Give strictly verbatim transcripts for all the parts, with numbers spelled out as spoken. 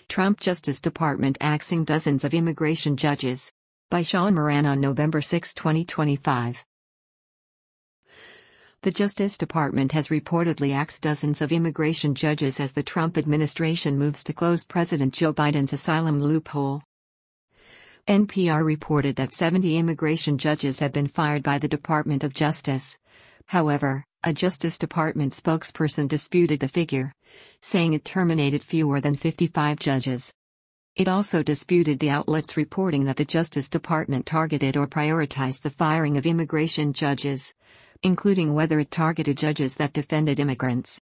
Trump Justice Department axing dozens of immigration judges. By Sean Moran on November sixth, twenty twenty-five. The Justice Department has reportedly axed dozens of immigration judges as the Trump administration moves to close President Joe Biden's asylum loophole. N P R reported that seventy immigration judges have been fired by the Department of Justice. However, a Justice Department spokesperson disputed the figure, saying it terminated fewer than fifty-five judges. It also disputed the outlets reporting that the Justice Department targeted or prioritized the firing of immigration judges, including whether it targeted judges that defended immigrants.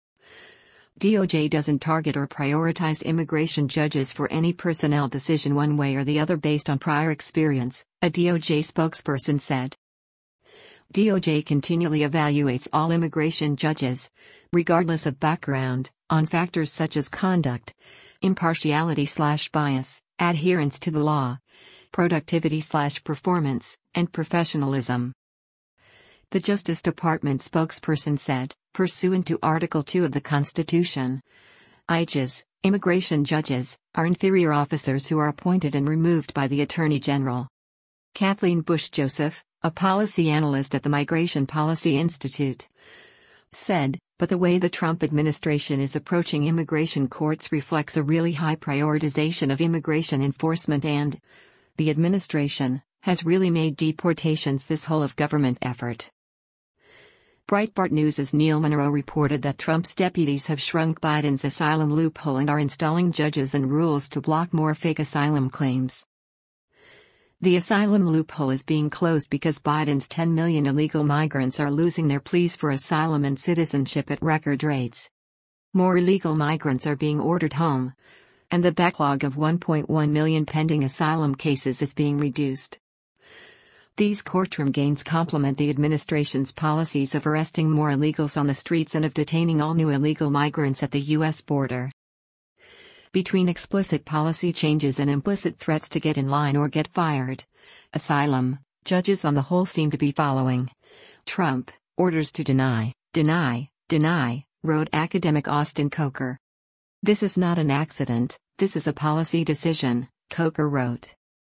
D O J doesn't target or prioritize immigration judges for any personnel decision one way or the other based on prior experience, a D O J spokesperson said. D O J continually evaluates all immigration judges, regardless of background, on factors such as conduct, impartiality slash bias, adherence to the law, productivity slash performance, and professionalism. The Justice Department spokesperson said, pursuant to Article two of the Constitution, I J S, immigration judges, are inferior officers who are appointed and removed by the Attorney General. Kathleen Bush Joseph, a policy analyst at the Migration Policy Institute, said, but the way the Trump administration is approaching immigration courts reflects a really high prioritization of immigration enforcement and the administration has really made deportations this whole of government effort. Breitbart News' Neil Monroe reported that Trump's deputies have shrunk Biden's asylum loophole and are installing judges and rules to block more fake asylum claims. The asylum loophole is being closed because Biden's ten million illegal migrants are losing their pleas for asylum and citizenship at record rates. More illegal migrants are being ordered home, and the backlog of one point one million pending asylum cases is being reduced. These courtroom gains complement the administration's policies of arresting more illegals on the streets and of detaining all new illegal migrants at the U S border. Between explicit policy changes and implicit threats to get in line or get fired, asylum judges on the whole seem to be following Trump orders to deny, deny, deny, wrote academic Austin Coker. This is not an accident, this is a policy decision, Coker wrote.